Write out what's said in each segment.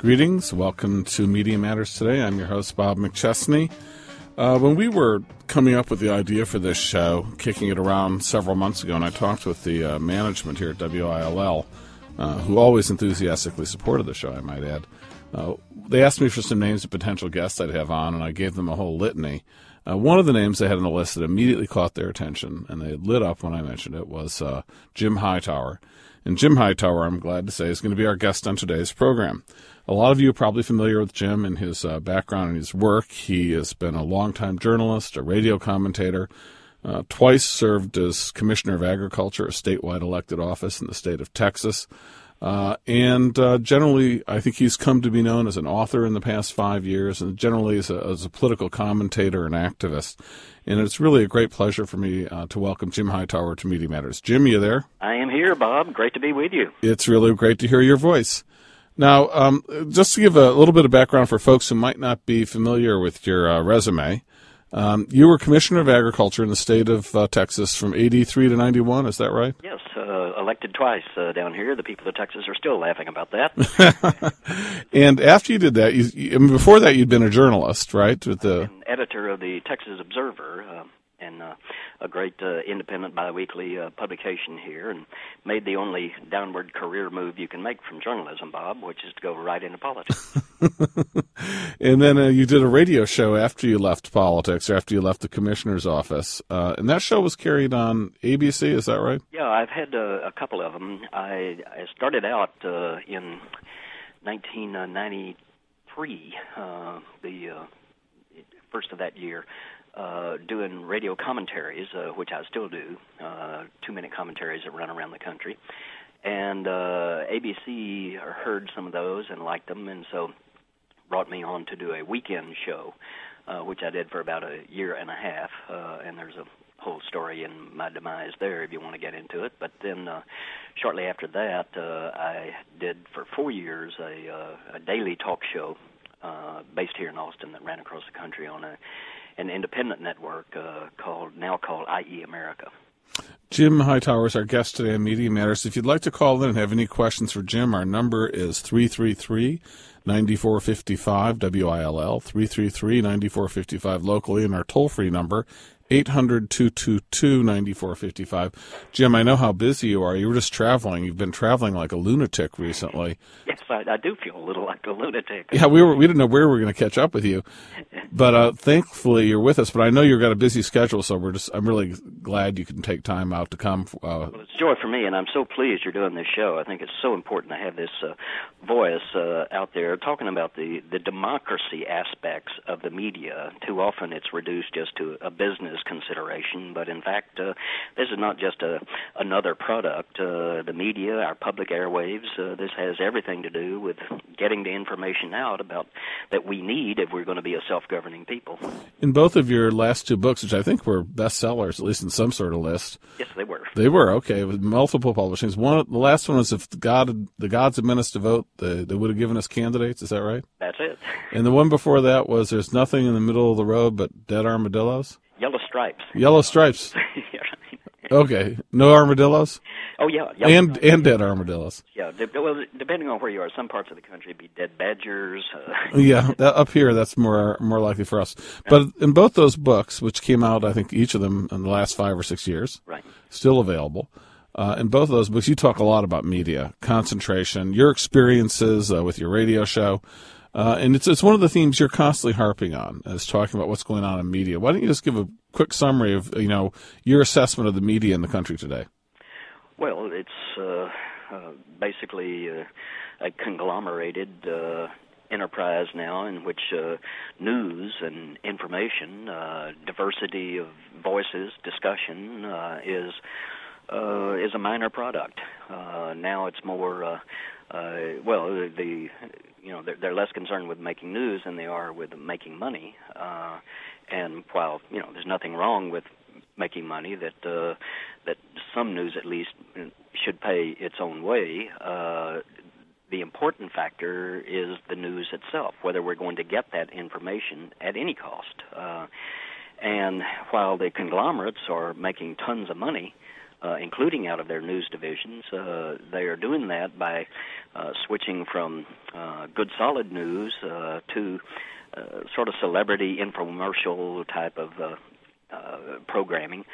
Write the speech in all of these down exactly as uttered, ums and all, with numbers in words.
Greetings. Welcome to Media Matters Today. I'm your host, Bob McChesney. Uh, when we were coming up with the idea for this show, kicking it around several months ago, and I talked with the uh, management here at W I L L, uh, who always enthusiastically supported the show, I might add, uh, they asked me for some names of potential guests I'd have on, and I gave them a whole litany. Uh, one of the names they had on the list that immediately caught their attention, and they lit up when I mentioned it, was uh, Jim Hightower. And Jim Hightower, I'm glad to say, is going to be our guest on today's program. A lot of you are probably familiar with Jim and his uh, background and his work. He has been a longtime journalist, a radio commentator, uh, twice served as Commissioner of Agriculture, a statewide elected office in the state of Texas. Uh, and uh, generally, I think he's come to be known as an author in the past five years and generally as a, as a political commentator and activist. And it's really a great pleasure for me uh, to welcome Jim Hightower to Media Matters. Jim, you there? I am here, Bob. Great to be with you. It's really great to hear your voice. Now, um, just to give a little bit of background for folks who might not be familiar with your uh, resume, um, you were Commissioner of Agriculture in the state of uh, Texas from eighty-three to ninety-one, is that right? Yes, uh, elected twice uh, down here. The people of Texas are still laughing about that. And after you did that, you, you, I mean, before that you'd been a journalist, right? With the An editor of the Texas Observer, uh, and uh, a great uh, independent biweekly uh, publication here, and made the only downward career move you can make from journalism, Bob, which is to go right into politics. And then uh, you did a radio show after you left politics, or after you left the commissioner's office, uh, and that show was carried on A B C, is that right? Yeah, I've had uh, a couple of them. I, I started out uh, in nineteen ninety-three, uh, the uh, first of that year, Uh, doing radio commentaries, uh, which I still do, uh, two-minute commentaries that run around the country. And uh, A B C heard some of those and liked them, and so brought me on to do a weekend show, uh, which I did for about a year and a half. Uh, and there's a whole story in my demise there if you want to get into it. But then uh, shortly after that, uh, I did for four years a, uh, a daily talk show uh, based here in Austin that ran across the country on a an independent network uh, called now called I E America. Jim Hightower is our guest today on Media Matters. If you'd like to call in and have any questions for Jim, our number is three three three, nine four five five, W I L L, three three three, nine four five five locally, and our toll-free number, eight hundred, two two two, nine four five five. Jim, I know how busy you are. You were just traveling. You've been traveling like a lunatic recently. Yes, I, I do feel a little like a lunatic. Yeah, we were. We didn't know where we were going to catch up with you, but uh, thankfully you're with us. But I know you've got a busy schedule, so we're just. I'm really glad you can take time out to come. Uh, well, it's a joy for me, and I'm so pleased you're doing this show. I think it's so important to have this uh, voice uh, out there talking about the, the democracy aspects of the media. Too often it's reduced just to a business consideration, but in fact, uh, this is not just a another product. Uh, the media, our public airwaves, uh, this has everything to do with getting the information out about that we need if we're going to be a self-governing people. In both of your last two books, which I think were bestsellers, at least in some sort of list. Yes, they were. They were, okay, with multiple publishings. One, the last one was If God, the Gods had meant us to vote, they, they would have given us candidates. Is that right? That's it. And the one before that was There's Nothing in the Middle of the Road but Dead Armadillos? Yellow Stripes. Yellow Stripes. Okay. No armadillos? Oh, yeah. And and dead armadillos. Yeah. De- well, depending on where you are, some parts of the country would be dead badgers. Uh, yeah. That, up here, that's more more likely for us. But in both those books, which came out, I think, each of them in the last five or six years, right, still available, uh, in both of those books, you talk a lot about media, concentration, your experiences uh, with your radio show. Uh, and it's it's one of the themes you're constantly harping on, is talking about what's going on in media. Why don't you just give a quick summary of, you know, your assessment of the media in the country today? Well, it's uh, uh, basically uh, a conglomerated uh, enterprise now in which uh, news and information, uh, diversity of voices, discussion uh, is uh, is a minor product. Uh, now it's more, uh, uh, well, the you know they're, they're less concerned with making news than they are with making money. Uh, and while you know there's nothing wrong with making money, that uh, that some news at least should pay its own way. Uh, the important factor is the news itself, whether we're going to get that information at any cost. Uh, and while the conglomerates are making tons of money, uh, including out of their news divisions, uh, they are doing that by uh, switching from uh, good, solid news uh, to uh, sort of celebrity infomercial type of uh, uh, programming,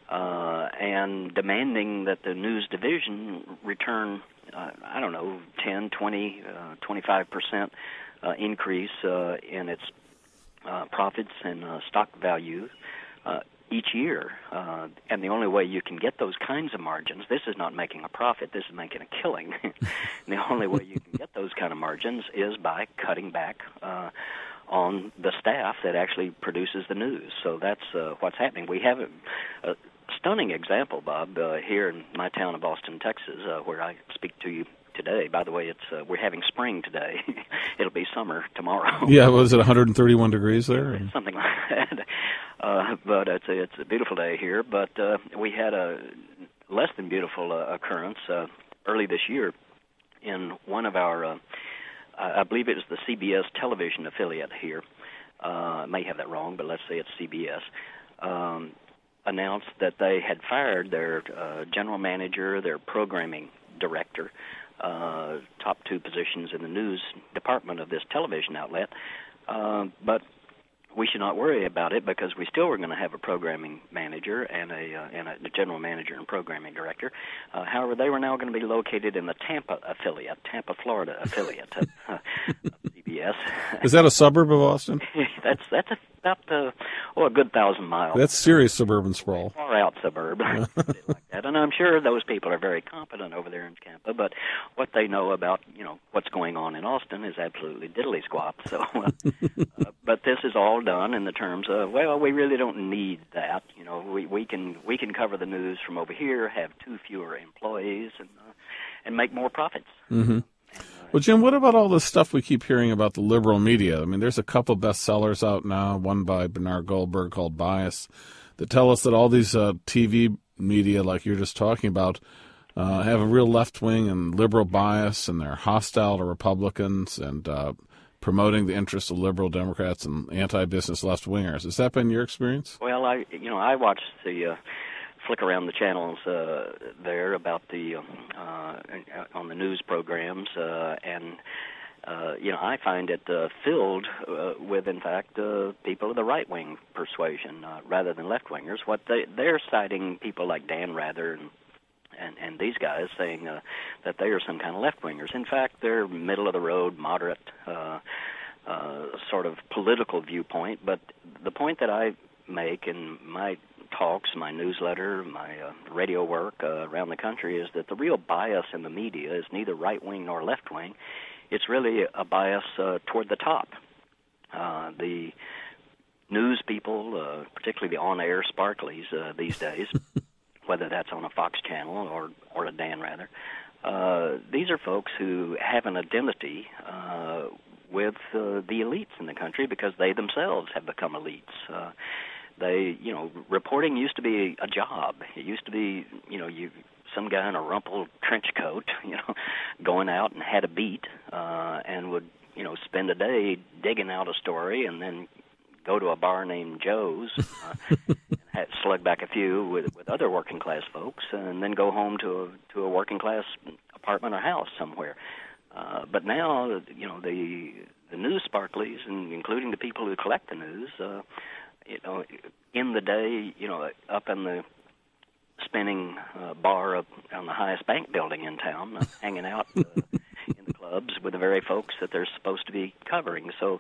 uh, and demanding that the news division return, uh, I don't know, ten, twenty, uh, twenty-five percent uh, increase uh, in its uh, profits and uh, stock value uh, each year. Uh, and the only way you can get those kinds of margins, this is not making a profit, this is making a killing. The only way you can get those kind of margins is by cutting back uh, on the staff that actually produces the news. So that's uh, what's happening. We have a, a stunning example, Bob, uh, here in my town of Austin, Texas, uh, where I speak to you today. By the way, it's uh, we're having spring today. It'll be summer tomorrow. Yeah, was it one hundred thirty-one degrees there? Something like that. Uh, but it's a, it's a beautiful day here. But uh, we had a less than beautiful uh, occurrence uh, early this year in one of our, uh, I believe it was the C B S television affiliate here. Uh, I may have that wrong, but let's say it's C B S. Um, announced that they had fired their uh, general manager, their programming director, uh, top two positions in the news department of this television outlet. Uh, but we should not worry about it because we still were going to have a programming manager and a uh, and a general manager and programming director. Uh, however, they were now going to be located in the Tampa affiliate, Tampa, Florida affiliate of, uh, of C B S. Is that a suburb of Austin? that's that's a, about uh, oh a good thousand miles. That's serious suburban sprawl. Far out suburb, like that. And I'm sure those people are very competent over there in Tampa. But what they know about you know what's going on in Austin is absolutely diddly squat. So, uh, uh, but this is all done in the terms of, well, we really don't need that. You know, we, we can we can cover the news from over here, have two fewer employees, and uh, and make more profits. Mm-hmm. And, uh, well, Jim, what about all this stuff we keep hearing about the liberal media? I mean, there's a couple bestsellers out now, one by Bernard Goldberg called Bias, that tell us that all these uh, T V media, like you're just talking about, uh, have a real left-wing and liberal bias, and they're hostile to Republicans and uh, promoting the interests of liberal Democrats and anti-business left-wingers. Has that been your experience? Well, I you know I watched the uh, flick around the channels uh, there about the uh, on the news programs, uh, and uh, you know I find it uh, filled uh, with, in fact, uh, people of the right-wing persuasion uh, rather than left-wingers. What they they're citing people like Dan Rather and And, and these guys saying uh, that they are some kind of left-wingers. In fact, they're middle-of-the-road, moderate uh, uh, sort of political viewpoint. But the point that I make in my talks, my newsletter, my uh, radio work uh, around the country is that the real bias in the media is neither right-wing nor left-wing. It's really a bias uh, toward the top. Uh, the news people, uh, particularly the on-air sparklies uh, these days, whether that's on a Fox channel or, or a Dan Rather. Uh, these are folks who have an identity uh, with uh, the elites in the country because they themselves have become elites. Uh, they, you know, reporting used to be a job. It used to be, you know, you some guy in a rumpled trench coat, you know, going out and had a beat uh, and would, you know, spend a day digging out a story and then go to a bar named Joe's, uh, and have, slug back a few with, with other working class folks, and then go home to a to a working class apartment or house somewhere. Uh, but now, you know, the the news sparklies, and including the people who collect the news, uh, you know, in the day, you know, up in the spinning uh, bar up on the highest bank building in town, uh, hanging out uh, in the clubs with the very folks that they're supposed to be covering. So.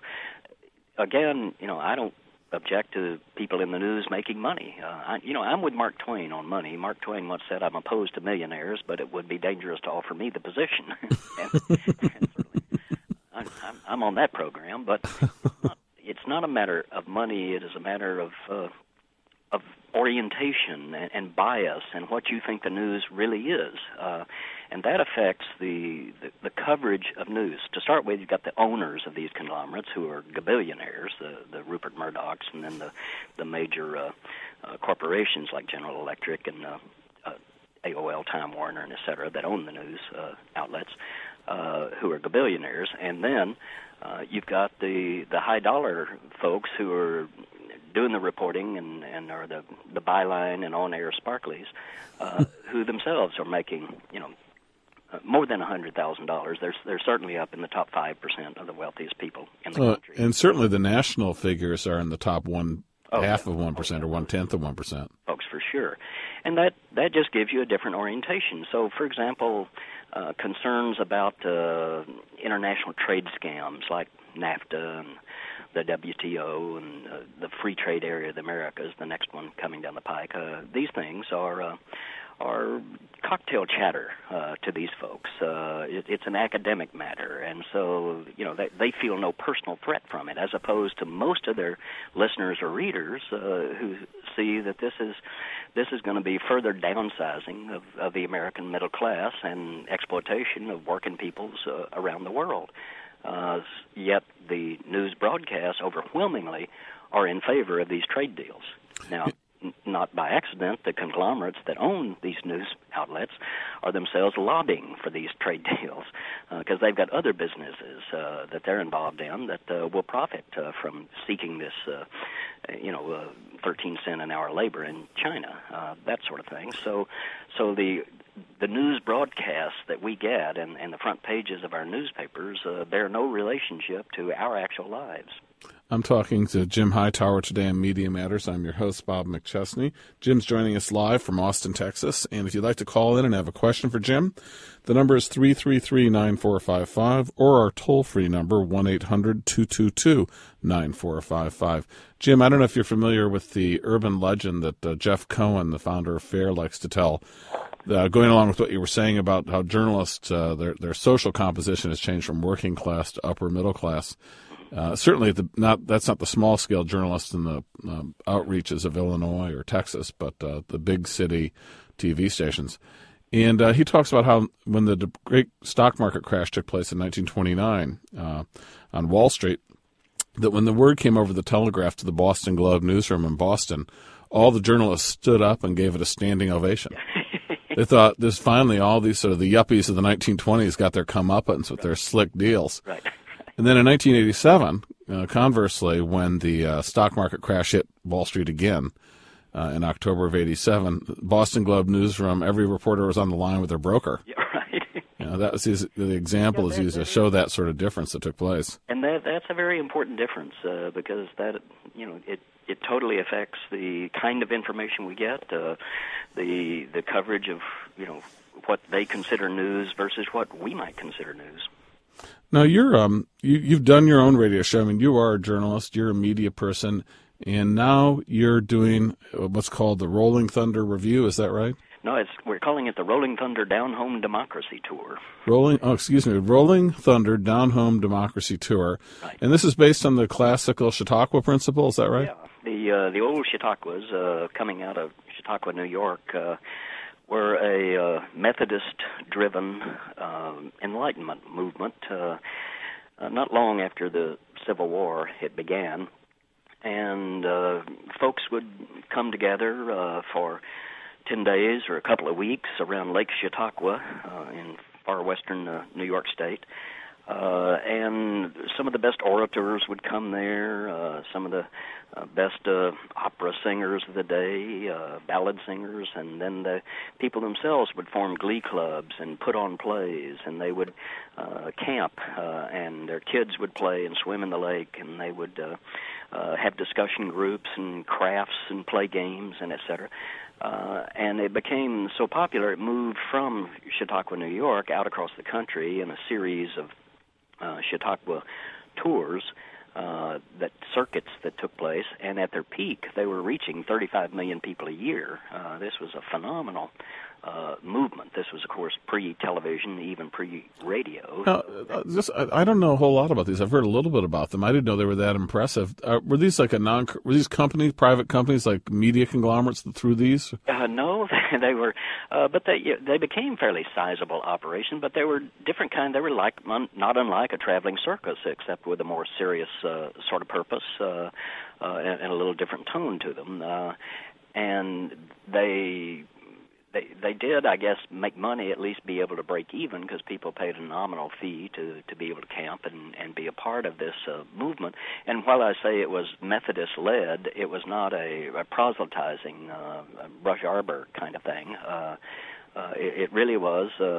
Again, you know, I don't object to people in the news making money. Uh, I, you know, I'm with Mark Twain on money. Mark Twain once said, I'm opposed to millionaires, but it would be dangerous to offer me the position. and, and certainly, I, I'm, I'm on that program, but it's not, it's not a matter of money. It is a matter of uh, of orientation and, and bias and what you think the news really is. Uh, and that affects the, the, the coverage of news. To start with, you've got the owners of these conglomerates who are gabillionaires, the, the Rupert Murdochs, and then the, the major uh, uh, corporations like General Electric and uh, uh, A O L, Time Warner, and et cetera, that own the news uh, outlets, uh, who are gabillionaires. And then uh, you've got the, the high-dollar folks who are doing the reporting and, and are the, the byline and on-air sparklies, uh, who themselves are making, you know, more than one hundred thousand dollars. They're, they're certainly up in the top five percent of the wealthiest people in the uh, country. And certainly the national figures are in the top one, oh, half yeah. of one percent oh, or one-tenth of one percent. Folks, for sure. And that, that just gives you a different orientation. So, for example, uh, concerns about uh, international trade scams like NAFTA and the W T O and uh, the free trade area of the Americas, the next one coming down the pike. Uh, these things are uh, are cocktail chatter uh, to these folks. Uh, it, it's an academic matter, and so you know they, they feel no personal threat from it, as opposed to most of their listeners or readers uh, who see that this is this is going to be further downsizing of, of the American middle class and exploitation of working peoples uh, around the world. Uh, yet the news broadcasts overwhelmingly are in favor of these trade deals. Now, n- not by accident, the conglomerates that own these news outlets are themselves lobbying for these trade deals because uh, they've got other businesses uh, that they're involved in that uh, will profit uh, from seeking this, uh, you know, uh, thirteen cent an hour labor in China, uh, that sort of thing. So, so the the news broadcasts that we get and, and the front pages of our newspapers uh, bear no relationship to our actual lives. I'm talking to Jim Hightower today on Media Matters. I'm your host, Bob McChesney. Jim's joining us live from Austin, Texas. And if you'd like to call in and have a question for Jim, the number is three three three, nine four five five or our toll-free number, one eight hundred, two two two, nine four five five. Jim, I don't know if you're familiar with the urban legend that uh, Jeff Cohen, the founder of FAIR, likes to tell. Uh, going along with what you were saying about how journalists, uh, their their social composition has changed from working class to upper middle class. Uh, certainly, the, not that's not the small scale journalists in the um, outreaches of Illinois or Texas, but uh, the big city T V stations. And uh, he talks about how when the great stock market crash took place in nineteen twenty-nine uh, on Wall Street, that when the word came over the telegraph to the Boston Globe newsroom in Boston, all the journalists stood up and gave it a standing ovation. They thought this finally all these sort of the yuppies of the nineteen twenties got their comeuppance with their slick deals. Right. And then in nineteen eighty-seven, uh, conversely, when the uh, stock market crash hit Wall Street again uh, in October of eighty-seven, Boston Globe newsroom, every reporter was on the line with their broker. Yeah, right. You know, that was his, the example Yeah, is that- used to that show that sort of difference that took place. And that that's a very important difference uh, because that you know it it totally affects the kind of information we get, uh, the the coverage of you know what they consider news versus what we might consider news. Now you're um you you've done your own radio show. I mean, you are a journalist, you're a media person, and now you're doing what's called the Rolling Thunder Review. Is that right? No, it's we're calling it the Rolling Thunder Down Home Democracy Tour. Rolling, oh, excuse me, Rolling Thunder Down Home Democracy Tour, Right. And this is based on the classical Chautauqua principle. Is that right? Yeah, the uh, the old Chautauquas uh, coming out of Chautauqua, New York, uh, were a uh, Methodist-driven uh, Enlightenment movement. Uh, uh, not long after the Civil War, it began, and uh, folks would come together uh, for ten days or a couple of weeks around Lake Chautauqua uh, in far western uh, New York State. Uh, and some of the best orators would come there, uh, some of the uh, best uh, opera singers of the day, uh, ballad singers, and then the people themselves would form glee clubs and put on plays, and they would uh, camp, uh, and their kids would play and swim in the lake, and they would uh, uh, have discussion groups and crafts and play games and et cetera. Uh, and it became so popular, it moved from Chautauqua, New York, out across the country in a series of uh, Chautauqua tours, uh, that circuits that took place, and at their peak, they were reaching thirty-five million people a year. Uh, this was a phenomenal uh, movement. This was, of course, pre-television, even pre-radio. Now, uh, just, I, I don't know a whole lot about these. I've heard a little bit about them. I didn't know they were that impressive. Uh, were these like a non? Were these companies, private companies, like media conglomerates that threw these? Uh, no, they were, uh, but they they became fairly sizable operation. But they were different kind. They were like not unlike a traveling circus, except with a more serious uh, sort of purpose uh, uh, and, and a little different tone to them. Uh, and they. They they did, I guess, make money, at least be able to break even, because people paid a nominal fee to, to be able to camp and, and be a part of this uh, movement. And while I say it was Methodist-led, it was not a, a proselytizing, uh, a Rush Arbor kind of thing. Uh, uh, it, it really was, uh,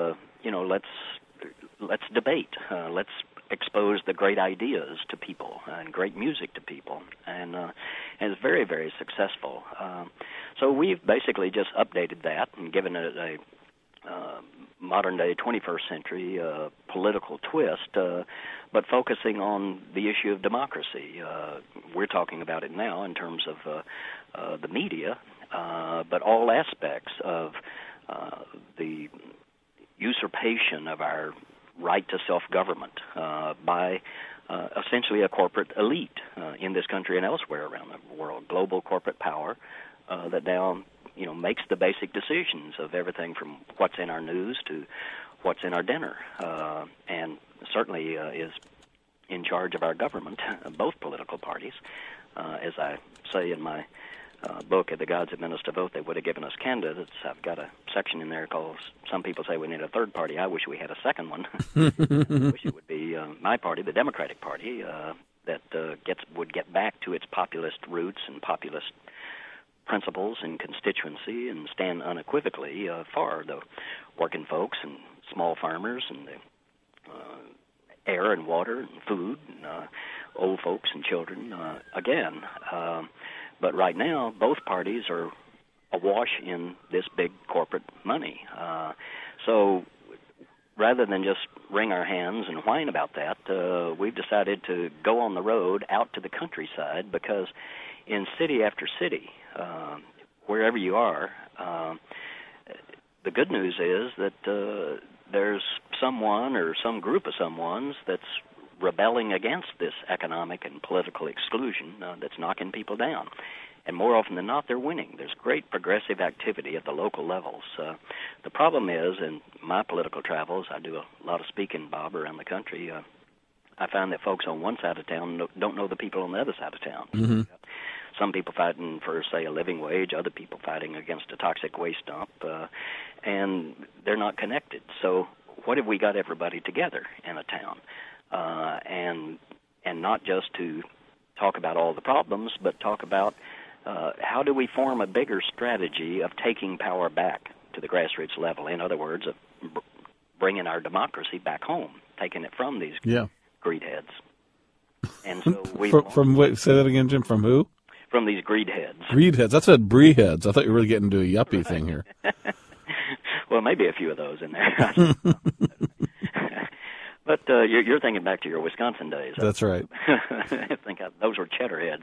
you know, let's let's debate. Uh, let's expose the great ideas to people and great music to people, and, uh, and it's very, very successful. Um, so we've basically just updated that and given it a uh, modern-day twenty-first century uh, political twist, uh, but focusing on the issue of democracy. Uh, we're talking about it now in terms of uh, uh, the media, uh, but all aspects of uh, the usurpation of our right to self-government uh, by uh, essentially a corporate elite uh, in this country and elsewhere around the world, global corporate power uh, that now, you know, makes the basic decisions of everything from what's in our news to what's in our dinner, uh, and certainly uh, is in charge of our government, both political parties. Uh, as I say in my Uh, book, The Gods That Meant Us to Vote, they would have given us candidates. I've got a section in there called, some people say we need a third party. I wish we had a second one. I wish it would be uh, my party, the Democratic Party, uh, that uh, gets would get back to its populist roots and populist principles and constituency and stand unequivocally uh, for the working folks and small farmers and the uh, air and water and food and uh, old folks and children. Uh, again, uh, But right now, both parties are awash in this big corporate money. Uh, so rather than just wring our hands and whine about that, uh, we've decided to go on the road out to the countryside, because in city after city, uh, wherever you are, uh, the good news is that uh, there's someone or some group of someones that's rebelling against this economic and political exclusion uh, that's knocking people down. And more often than not, they're winning. There's great progressive activity at the local levels. Uh, the problem is, in my political travels, I do a lot of speaking, Bob, around the country. Uh, I find that folks on one side of town don't know the people on the other side of town. Mm-hmm. Some people fighting for, say, a living wage, other people fighting against a toxic waste dump, uh, and they're not connected. So what have we got everybody together in a town? Uh, and and not just to talk about all the problems, but talk about uh, how do we form a bigger strategy of taking power back to the grassroots level. In other words, of b- bringing our democracy back home, taking it from these yeah. greed heads. And so we from, from wait, say that again, Jim. From who? From these greed heads. Greed heads. I said brie heads. I thought you were really getting into a yuppie right. thing here. Well, maybe a few of those in there. But uh, you're, you're thinking back to your Wisconsin days. That's right. I think I, those were cheddar heads.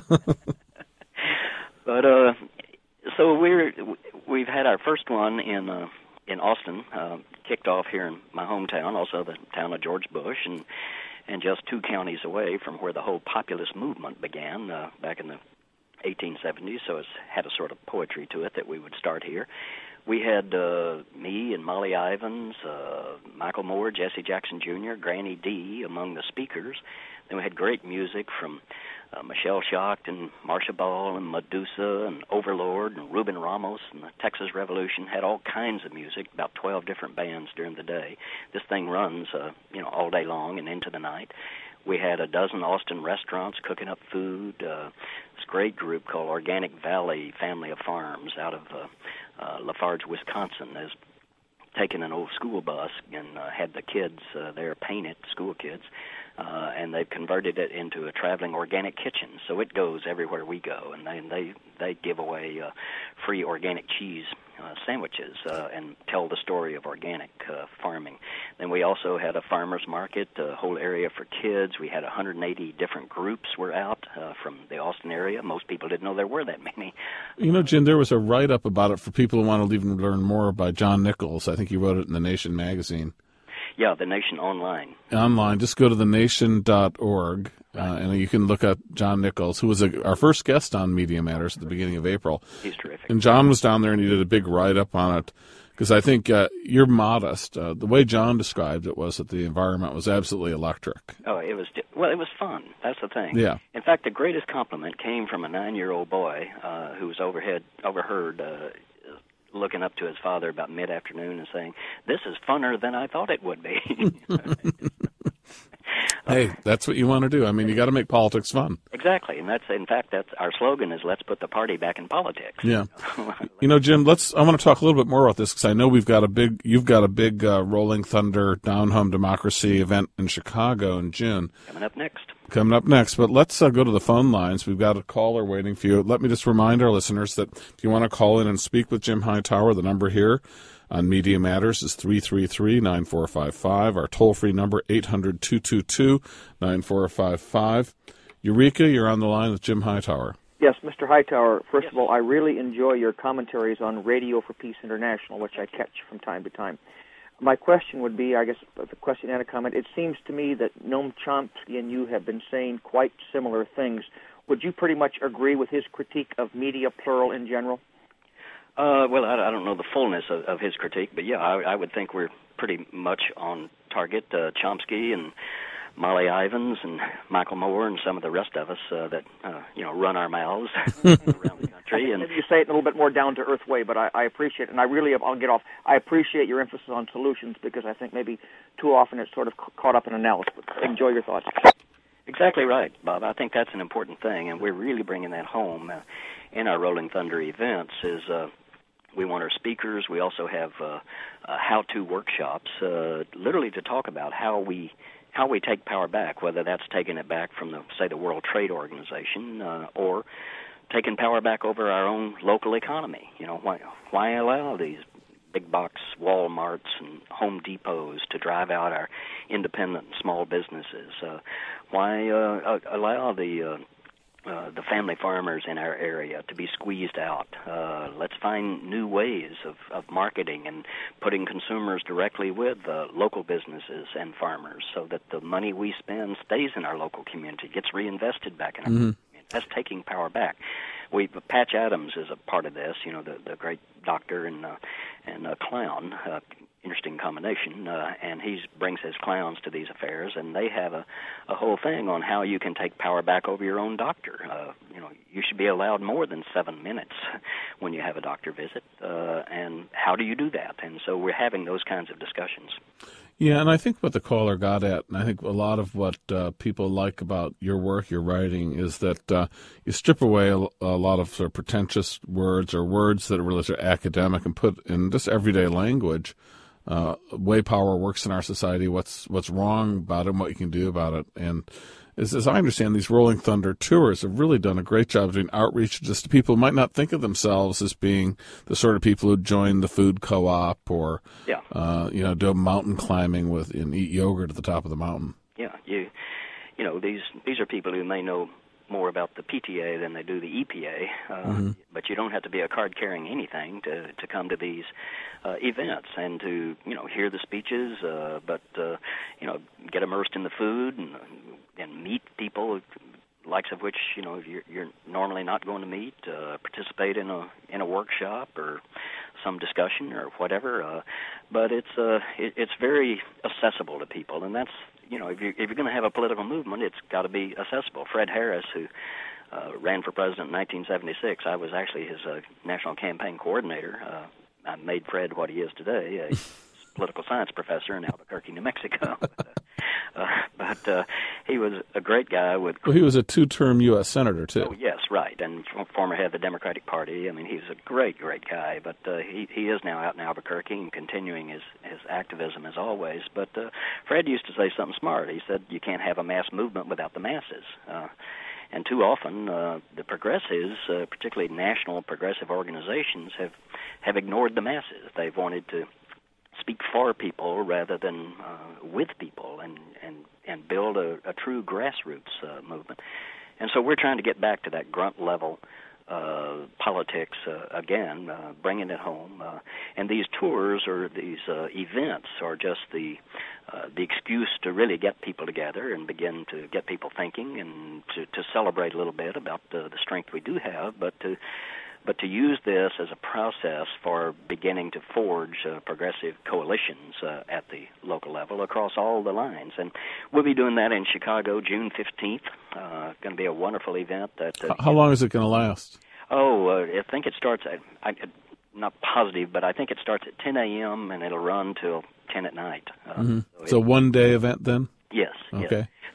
But uh, so we're we've had our first one in uh, in Austin, uh, kicked off here in my hometown, also the town of George Bush, and and just two counties away from where the whole populist movement began uh, back in the eighteen seventies. So it's had a sort of poetry to it that we would start here. We had uh, me and Molly Ivins, uh, Michael Moore, Jesse Jackson Junior, Granny D among the speakers. Then we had great music from uh, Michelle Schacht and Marcia Ball and Medusa and Overlord and Ruben Ramos and the Texas Revolution. Had all kinds of music, about twelve different bands during the day. This thing runs, uh, you know, all day long and into the night. We had a dozen Austin restaurants cooking up food. Uh, this great group called Organic Valley Family of Farms out of uh, uh, Lafarge, Wisconsin, has taken an old school bus and uh, had the kids uh, there paint it, school kids, uh, and they've converted it into a traveling organic kitchen. So it goes everywhere we go, and they they, they give away uh, free organic cheese uh, sandwiches uh, and tell the story of organic uh, farming. Then we also had a farmer's market, a whole area for kids. We had one hundred eighty different groups were out uh, from the Austin area. Most people didn't know there were that many. You know, Jim, there was a write-up about it for people who want to even learn more by John Nichols. I think he wrote it in The Nation magazine. Yeah, The Nation online. Online. Just go to the nation dot org, uh, and you can look up John Nichols, who was a, our first guest on Media Matters at the beginning of April. He's terrific. And John was down there, and he did a big write-up on it, because I think uh, you're modest. Uh, the way John described it was that the environment was absolutely electric. Oh, it was, well, it was fun. That's the thing. Yeah. In fact, the greatest compliment came from a nine-year-old boy uh, who was overhead, overheard uh, looking up to his father about mid-afternoon and saying, "This is funner than I thought it would be." Hey, that's what you want to do. I mean, you got to make politics fun. Exactly, and that's in fact that's our slogan is "Let's put the party back in politics." Yeah, you know, Jim. Let's. I want to talk a little bit more about this because I know we've got a big. You've got a big uh, Rolling Thunder Down Home Democracy event in Chicago in June. Coming up next. Coming up next, but let's uh, go to the phone lines. We've got a caller waiting for you. Let me just remind our listeners that if you want to call in and speak with Jim Hightower, the number here on Media Matters is three three three, nine four five five. Our toll-free number, eight hundred, two two two, nine four five five. Eureka, you're on the line with Jim Hightower. Yes, Mister Hightower, first Yes. of all, I really enjoy your commentaries on Radio for Peace International, which I catch from time to time. My question would be, I guess, a question and a comment. It seems to me that Noam Chomsky and you have been saying quite similar things. Would you pretty much agree with his critique of media plural in general? Uh, well, I, I don't know the fullness of, of his critique, but yeah, I, I would think we're pretty much on target. Uh, Chomsky and Molly Ivins and Michael Moore and some of the rest of us uh, that uh, you know run our mouths around the country. And maybe you say it in a little bit more down-to-earth way, but I, I appreciate it, and I really, I'll get off, I appreciate your emphasis on solutions because I think maybe too often it's sort of caught up in analysis. But enjoy your thoughts. Exactly right, Bob. I think that's an important thing, and we're really bringing that home uh, in our Rolling Thunder events is uh, we want our speakers. We also have uh, uh, how-to workshops, uh, literally to talk about how we how we take power back, whether that's taking it back from, the, say, the World Trade Organization uh, or taking power back over our own local economy. You know, why, why allow these big box Walmarts and Home Depots to drive out our independent small businesses? Uh, why uh, allow the uh, uh, the family farmers in our area to be squeezed out? Uh, let's find new ways of, of marketing and putting consumers directly with uh, local businesses and farmers so that the money we spend stays in our local community, gets reinvested back in our mm-hmm. community. That's taking power back. We Patch Adams is a part of this, you know, the, the great doctor and uh, and a clown. Uh, interesting combination, uh, and he brings his clowns to these affairs, and they have a, a whole thing on how you can take power back over your own doctor. Uh, you know, you should be allowed more than seven minutes when you have a doctor visit, uh, and how do you do that? And so we're having those kinds of discussions. Yeah, and I think what the caller got at, and I think a lot of what uh, people like about your work, your writing, is that uh, you strip away a, a lot of sort of pretentious words or words that are really sort of academic and put in just everyday language uh, way power works in our society, what's what's wrong about it, and what you can do about it. And as, as I understand, these Rolling Thunder tours have really done a great job of doing outreach just to people who might not think of themselves as being the sort of people who join the food co-op or, yeah. uh, you know, do mountain climbing with and eat yogurt at the top of the mountain. Yeah, you, you know, these these are people who may know more about the P T A than they do the E P A, uh, mm-hmm. but you don't have to be a card-carrying anything to to come to these uh, events and to, you know, hear the speeches, uh, but, uh, you know, get immersed in the food and, and meet people, likes of which, you know, you're, you're normally not going to meet, uh, participate in a in a workshop or some discussion or whatever, uh, but it's uh, it, it's very accessible to people, and that's, you know, if you're, if you're going to have a political movement, it's got to be accessible. Fred Harris, who uh, ran for president in nineteen seventy-six, I was actually his uh, national campaign coordinator. Uh, I made Fred what he is today, a political science professor in Albuquerque, New Mexico. uh, but uh, he was a great guy with... Well, he was a two-term U S senator, too. Oh, yes, right, and former head of the Democratic Party. I mean, he's a great, great guy, but uh, he, he is now out in Albuquerque and continuing his, his activism as always. But uh, Fred used to say something smart. He said, you can't have a mass movement without the masses. Uh, and too often, uh, the progressives, uh, particularly national progressive organizations, have, have ignored the masses. They've wanted to speak for people rather than uh, with people and, and, and build a, a true grassroots uh, movement. And so we're trying to get back to that grunt level uh, politics uh, again, uh, bringing it home. Uh, and these tours or these uh, events are just the uh, the excuse to really get people together and begin to get people thinking and to, to celebrate a little bit about the, the strength we do have, but to But to use this as a process for beginning to forge uh, progressive coalitions uh, at the local level across all the lines. And we'll be doing that in Chicago June fifteenth. Uh, going to be a wonderful event. That, uh, How long is it going to last? Oh, uh, I think it starts at, I, I'm not positive, but I think it starts at ten a.m. and it'll run till ten at night. Uh, mm-hmm. So it's a one-day event then? Yes. Okay. Yes.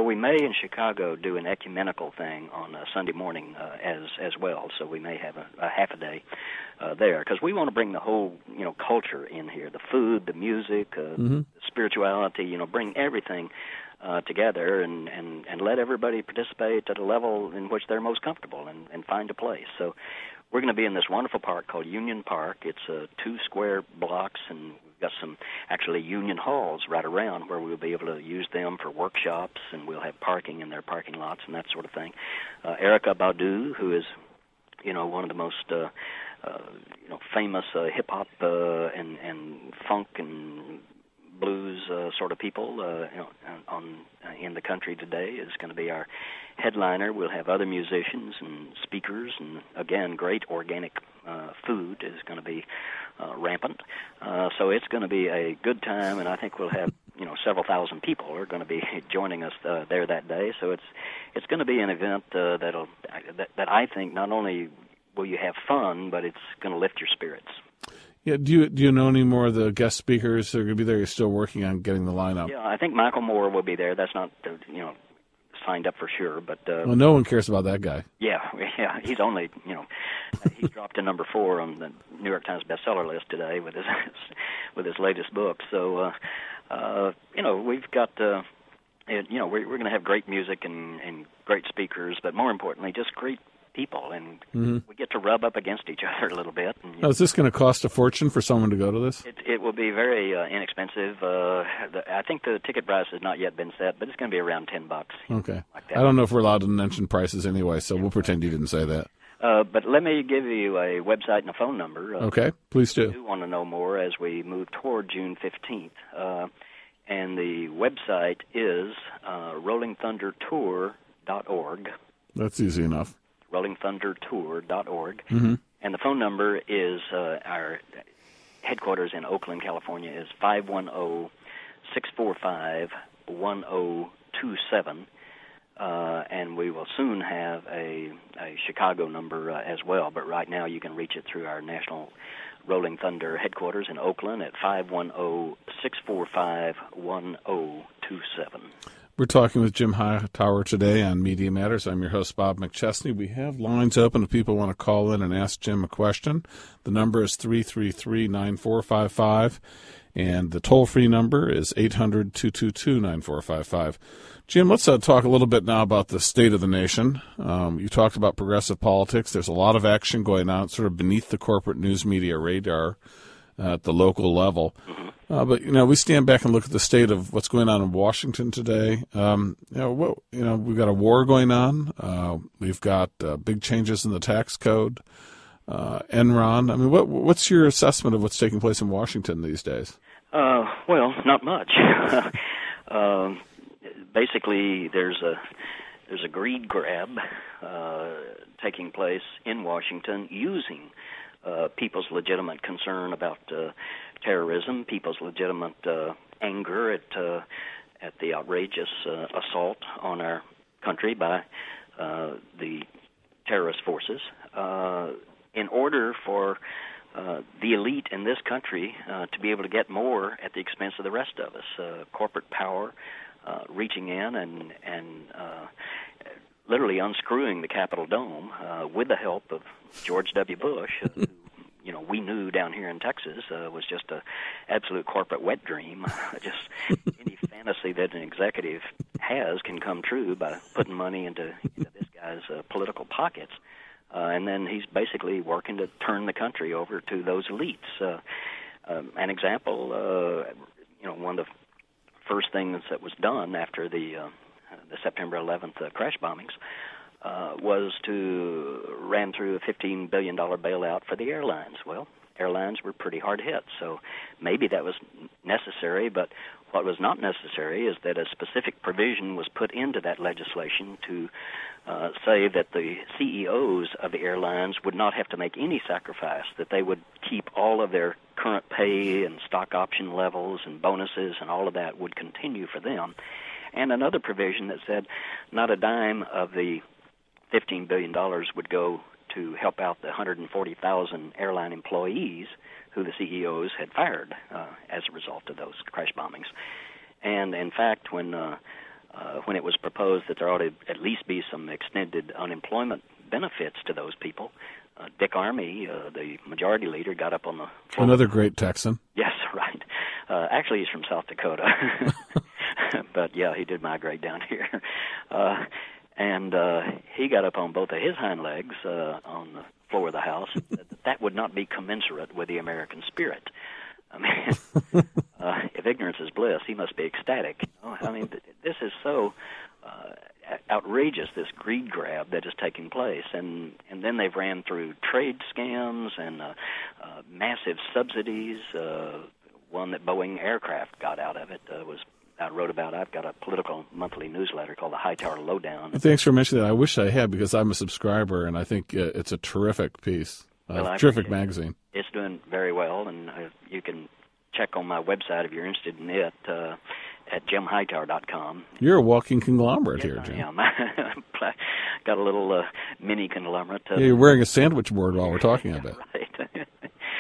we may in Chicago do an ecumenical thing on a Sunday morning uh, as as well. So we may have a, a half a day uh, there because we want to bring the whole you know culture in here: the food, the music, uh, mm-hmm. the spirituality. You know, bring everything uh, together and, and and let everybody participate at a level in which they're most comfortable and, and find a place. So we're going to be in this wonderful park called Union Park. It's uh, two square blocks, and we've got some actually union halls right around where we'll be able to use them for workshops, and we'll have parking in their parking lots and that sort of thing. Uh, Erykah Badu, who is, you know, one of the most, uh, uh, you know, famous uh, hip-hop uh, and, and funk and blues uh, sort of people uh, you know, on uh, in the country today is going to be our headliner. We'll have other musicians and speakers, and again, great organic uh, food is going to be uh, rampant. Uh, so it's going to be a good time, and I think we'll have you know several thousand people are going to be joining us uh, there that day. So it's it's going to be an event uh, that'll that, that I think not only will you have fun, but it's going to lift your spirits. Yeah, do you do you know any more of the guest speakers that are going to be there? You're still working on getting the lineup. Yeah, I think Michael Moore will be there. That's not uh, you know signed up for sure, but uh, well, no one cares about that guy. Yeah, yeah, he's only you know he's dropped to number four on the New York Times bestseller list today with his with his latest book. So uh, uh, you know we've got uh, you know we're, we're going to have great music and, and great speakers, but more importantly, just great people, and mm-hmm. we get to rub up against each other a little bit. And, now, is this going to cost a fortune for someone to go to this? It, it will be very uh, inexpensive. Uh, the, I think the ticket price has not yet been set, but it's going to be around ten bucks. Okay. Like that. I don't know if we're allowed to mention prices anyway, so yeah, we'll pretend you didn't say that. Uh, but let me give you a website and a phone number. Uh, okay, please do. If you want to know more as we move toward June fifteenth. Uh, and the website is uh, rolling thunder tour dot org. That's easy enough. rolling thunder tour dot org. Mm-hmm. And the phone number is, uh, our headquarters in Oakland, California, is five one zero, six four five, one zero two seven. Uh, and we will soon have a, a Chicago number uh, as well, but right now you can reach it through our National Rolling Thunder headquarters in Oakland at five one zero, six four five, one zero two seven. We're talking with Jim Hightower today on Media Matters. I'm your host, Bob McChesney. We have lines open if people want to call in and ask Jim a question. The number is three three three, nine four five five, and the toll-free number is eight hundred, two two two, nine four five five. Jim, let's uh, talk a little bit now about the state of the nation. Um, you talked about progressive politics. There's a lot of action going on sort of beneath the corporate news media radar uh, at the local level. Mm-hmm. Uh, but, you know, we stand back and look at the state of what's going on in Washington today. Um, you know, what, you know, we've got a war going on. Uh, we've got uh, big changes in the tax code, uh, Enron. I mean, what, what's your assessment of what's taking place in Washington these days? Uh, well, not much. uh, basically, there's a there's a greed grab uh, taking place in Washington using uh, people's legitimate concern about uh, terrorism, people's legitimate uh, anger at uh, at the outrageous uh, assault on our country by uh, the terrorist forces, uh, in order for uh, the elite in this country uh, to be able to get more at the expense of the rest of us. Uh, corporate power uh, reaching in and and uh, literally unscrewing the Capitol dome uh, with the help of George W. Bush, uh, who, you know, we knew down here in Texas uh, was just a absolute corporate wet dream. Just any fantasy that an executive has can come true by putting money into, into this guy's uh, political pockets. Uh, and then he's basically working to turn the country over to those elites. Uh, um, an example, uh, you know, one of the first things that was done after the uh, the September eleventh uh, crash bombings uh, was to ram through a fifteen billion dollars bailout for the airlines. Well, airlines were pretty hard hit, so maybe that was necessary, but what was not necessary is that a specific provision was put into that legislation to uh, say that the C E Os of the airlines would not have to make any sacrifice, that they would keep all of their current pay and stock option levels and bonuses and all of that would continue for them. And another provision that said not a dime of the fifteen billion dollars would go to help out the one hundred forty thousand airline employees who the C E Os had fired uh, as a result of those crash bombings. And, in fact, when uh, uh, when it was proposed that there ought to at least be some extended unemployment benefits to those people, uh, Dick Armey, uh, the majority leader, got up on the floor. Another great Texan. Yes, right. Uh, actually, he's from South Dakota. But, yeah, he did migrate down here. Uh, and uh, he got up on both of his hind legs uh, on the floor of the House. that, that would not be commensurate with the American spirit. I mean, uh, if ignorance is bliss, he must be ecstatic. You know? I mean, th- this is so uh, outrageous, this greed grab that is taking place. And, and then they've ran through trade scams and uh, uh, massive subsidies. Uh, one that Boeing Aircraft got out of it uh, was I wrote about. I've got a political monthly newsletter called the Hightower Lowdown. Thanks for mentioning that. I wish I had, because I'm a subscriber, and I think uh, it's a terrific piece. Uh, well, terrific magazine. It's doing very well, and uh, you can check on my website if you're interested in it uh, at jim hightower dot com. You're a walking conglomerate yes, here, Jim. I am. Got a little uh, mini conglomerate. Uh, yeah, you're wearing a sandwich board while we're talking about it. Right.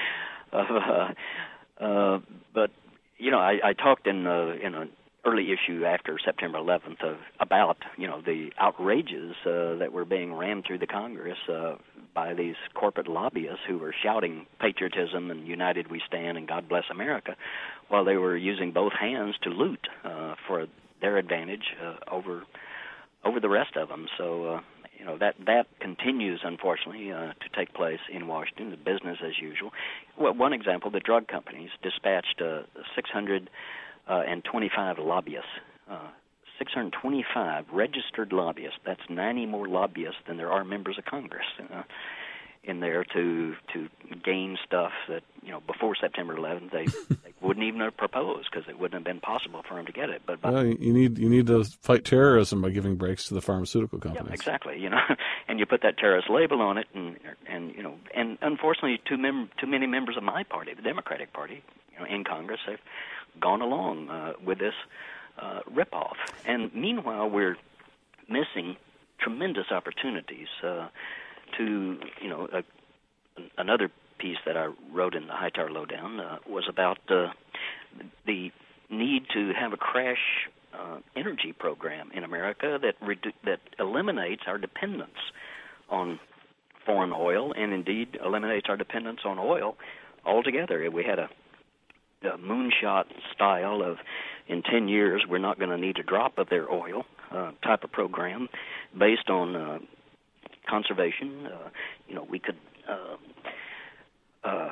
uh, uh, but, you know, I, I talked in, uh, in an early issue after September eleventh of, about, you know, the outrages uh, that were being rammed through the Congress uh, by these corporate lobbyists who were shouting patriotism and United We Stand and God Bless America while they were using both hands to loot uh, for their advantage uh, over over the rest of them. So, uh, you know, that, that continues, unfortunately, uh, to take place in Washington, the business as usual. Well, one example, the drug companies dispatched uh, six hundred twenty-five lobbyists, uh, six hundred twenty-five registered lobbyists. That's ninety more lobbyists than there are members of Congress uh, in there to to gain stuff that, you know, before September eleventh they, they wouldn't even have proposed because it wouldn't have been possible for them to get it. But by, well, you need you need to fight terrorism by giving breaks to the pharmaceutical companies. Yeah, exactly. You know, and you put that terrorist label on it, and and you know, and unfortunately, too mem- too many members of my party, the Democratic Party, you know, in Congress, have gone along uh, with this uh, ripoff. And meanwhile, we're missing tremendous opportunities uh, to, you know, uh, another piece that I wrote in the Hightower Lowdown uh, was about uh, the need to have a crash uh, energy program in America that redu- that eliminates our dependence on foreign oil and indeed eliminates our dependence on oil altogether. We had a a moonshot style of, in ten years, we're not going to need a drop of their oil uh, type of program based on uh, conservation. Uh, you know, we could uh, uh,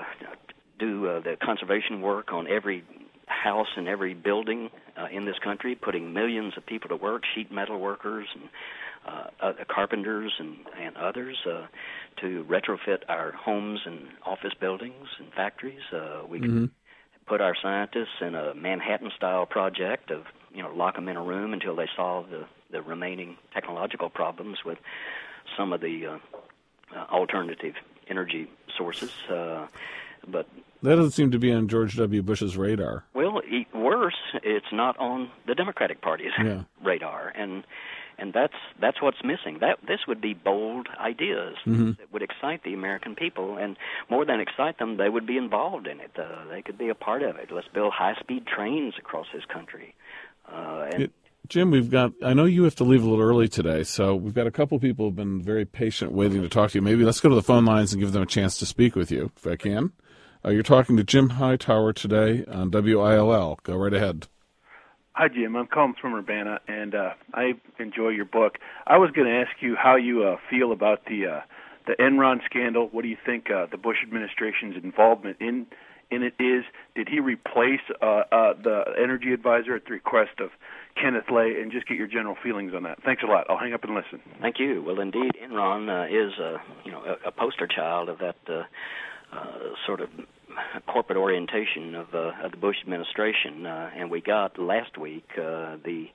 do uh, the conservation work on every house and every building uh, in this country, putting millions of people to work, sheet metal workers and uh, uh, carpenters and, and others, uh, to retrofit our homes and office buildings and factories. Uh, we could mm-hmm. put our scientists in a Manhattan-style project of, you know, lock them in a room until they solve the, the remaining technological problems with some of the uh, uh, alternative energy sources. Uh, but that doesn't seem to be on George W. Bush's radar. Well, worse, it's not on the Democratic Party's yeah. radar, and and that's that's what's missing. That this would be bold ideas mm-hmm. that would excite the American people, and more than excite them, they would be involved in it. Uh, they could be a part of it. Let's build high-speed trains across this country. Uh, and it, Jim, we've got. I know you have to leave a little early today, so we've got a couple people who've been very patient, waiting to talk to you. Maybe let's go to the phone lines and give them a chance to speak with you, if I can. Uh, you're talking to Jim Hightower today on W I L L. Go right ahead. Hi, Jim. I'm calling from Urbana, and uh, I enjoy your book. I was going to ask you how you uh, feel about the uh, the Enron scandal. What do you think uh, the Bush administration's involvement in in it is? Did he replace uh, uh, the energy advisor at the request of Kenneth Lay? And just get your general feelings on that. Thanks a lot. I'll hang up and listen. Thank you. Well, indeed, Enron uh, is uh, you know a, a poster child of that uh, uh, sort of corporate orientation of, uh, of the Bush administration, uh, and we got last week uh, the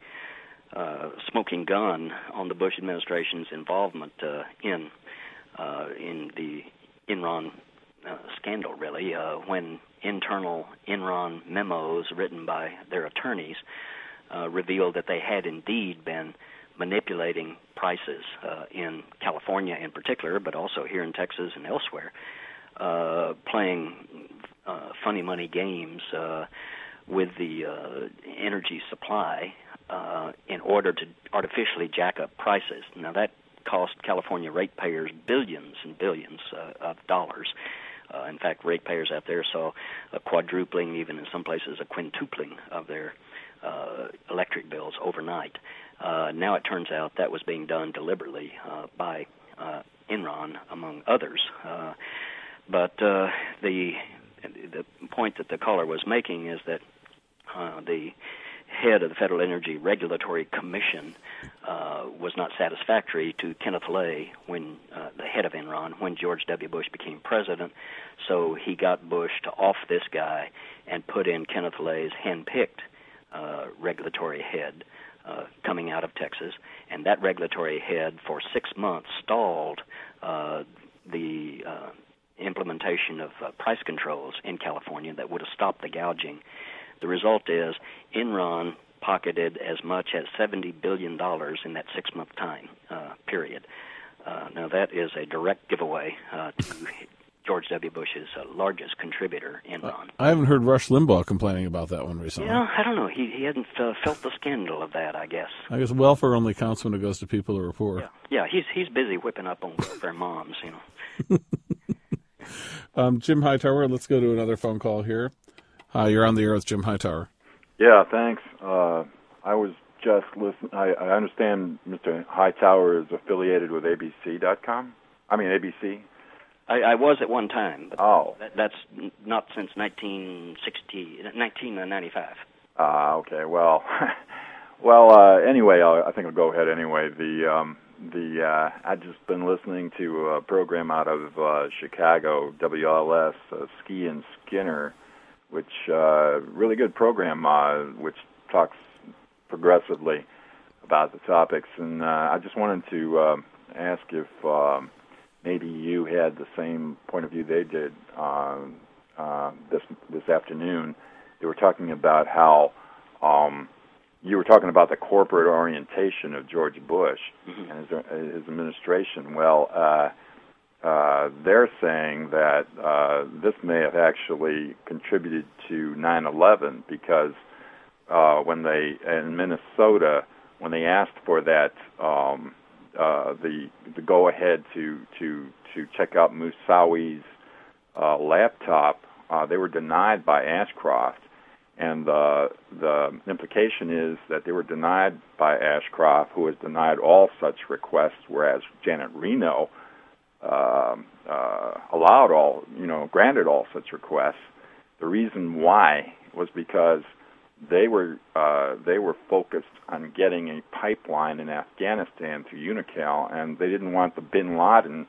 uh, smoking gun on the Bush administration's involvement uh, in uh, in the Enron uh, scandal, really, uh, when internal Enron memos written by their attorneys uh, revealed that they had indeed been manipulating prices uh, in California in particular, but also here in Texas and elsewhere. Uh, playing uh, funny money games uh, with the uh, energy supply uh, in order to artificially jack up prices. Now, that cost California ratepayers billions and billions uh, of dollars. Uh, in fact, ratepayers out there saw a quadrupling, even in some places a quintupling of their uh, electric bills overnight. Uh, now it turns out that was being done deliberately uh, by uh, Enron, among others. Uh, but uh, the the point that the caller was making is that uh, the head of the Federal Energy Regulatory Commission uh, was not satisfactory to Kenneth Lay, when uh, the head of Enron, when George W. Bush became president. So he got Bush to off this guy and put in Kenneth Lay's hand-picked uh, regulatory head uh, coming out of Texas. And that regulatory head for six months stalled uh, the uh, implementation of uh, price controls in California that would have stopped the gouging. The result is Enron pocketed as much as seventy billion dollars in that six-month time uh, period. Uh, now, that is a direct giveaway uh, to George W. Bush's uh, largest contributor, Enron. I haven't heard Rush Limbaugh complaining about that one recently. Yeah, I don't know. He he hadn't uh, felt the scandal of that, I guess. I guess welfare only counts when it goes to people who are poor. Yeah, yeah he's he's busy whipping up on welfare moms, you know. um, Jim Hightower, let's go to another phone call here. Hi, you're on the air with Jim Hightower. Yeah, thanks. Uh, I was just listening. I, I understand Mister Hightower is affiliated with A B C dot com. I mean, A B C. I, I was at one time, but oh. that, that's not since nineteen sixty, nineteen ninety-five. Ah, uh, okay. Well, well. Uh, anyway, I'll, I think I'll go ahead anyway. The um, the uh, I've just been listening to a program out of uh, Chicago, W L S, uh, Ski and Skinner, which uh, really good program, uh, which talks progressively about the topics. And uh, I just wanted to uh, ask if um, maybe you had the same point of view they did uh, uh, this this afternoon. They were talking about how um, you were talking about the corporate orientation of George Bush mm-hmm. and his, his administration. Well, uh, Uh, they're saying that uh, this may have actually contributed to nine eleven because uh, when they, in Minnesota, when they asked for that, um, uh, the the go-ahead to, to, to check out Moussaoui's uh, laptop, uh, they were denied by Ashcroft. And uh, the implication is that they were denied by Ashcroft, who has denied all such requests, whereas Janet Reno Uh, uh, allowed all, you know, granted all such requests. The reason why was because they were uh, they were focused on getting a pipeline in Afghanistan through Unocal, and they didn't want the Bin Laden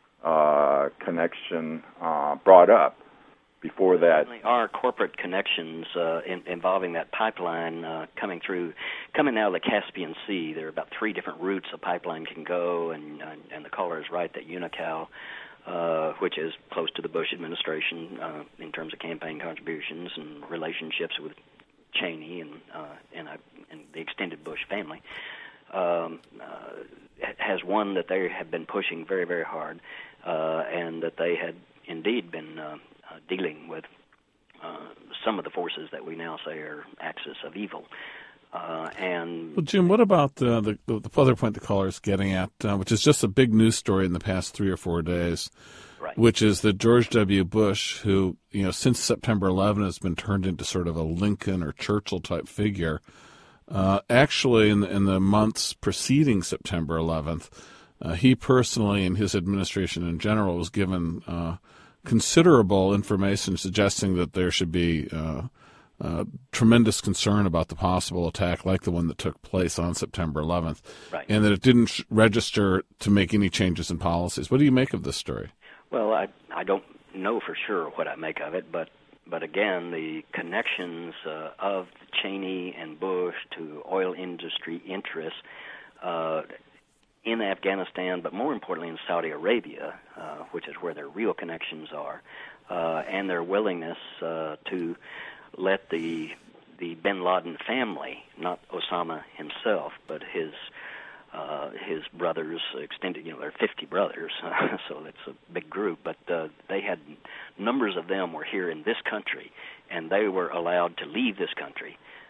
uh, connection uh, brought up before that. There are corporate connections uh, in, involving that pipeline uh, coming through, coming out of the Caspian Sea. There are about three different routes a pipeline can go, and uh, and the caller is right that Unocal, uh, which is close to the Bush administration uh, in terms of campaign contributions and relationships with Cheney and uh, and, uh, and the extended Bush family, um, uh, has one that they have been pushing very, very hard, uh, and that they had indeed been Uh, Uh, dealing with uh, some of the forces that we now say are axis of evil. Uh, and well, Jim, what about uh, the, the the other point the caller is getting at, uh, which is just a big news story in the past three or four days, right. which is that George W. Bush, who, you know, since September eleventh has been turned into sort of a Lincoln or Churchill type figure, uh, actually in the, in the months preceding September eleventh, uh, he personally and his administration in general was given uh, considerable information suggesting that there should be uh, uh, tremendous concern about the possible attack like the one that took place on September eleventh, right. and that it didn't sh- register to make any changes in policies. What do you make of this story? Well, I I don't know for sure what I make of it, but but again, the connections uh, of Cheney and Bush to oil industry interests uh, in Afghanistan, but more importantly in Saudi Arabia, uh, which is where their real connections are, uh, and their willingness uh, to let the the Bin Laden family, not Osama himself, but his uh, his brothers, extended, you know, there are fifty brothers, uh, so that's a big group, but uh, they had, numbers of them were here in this country, and they were allowed to leave this country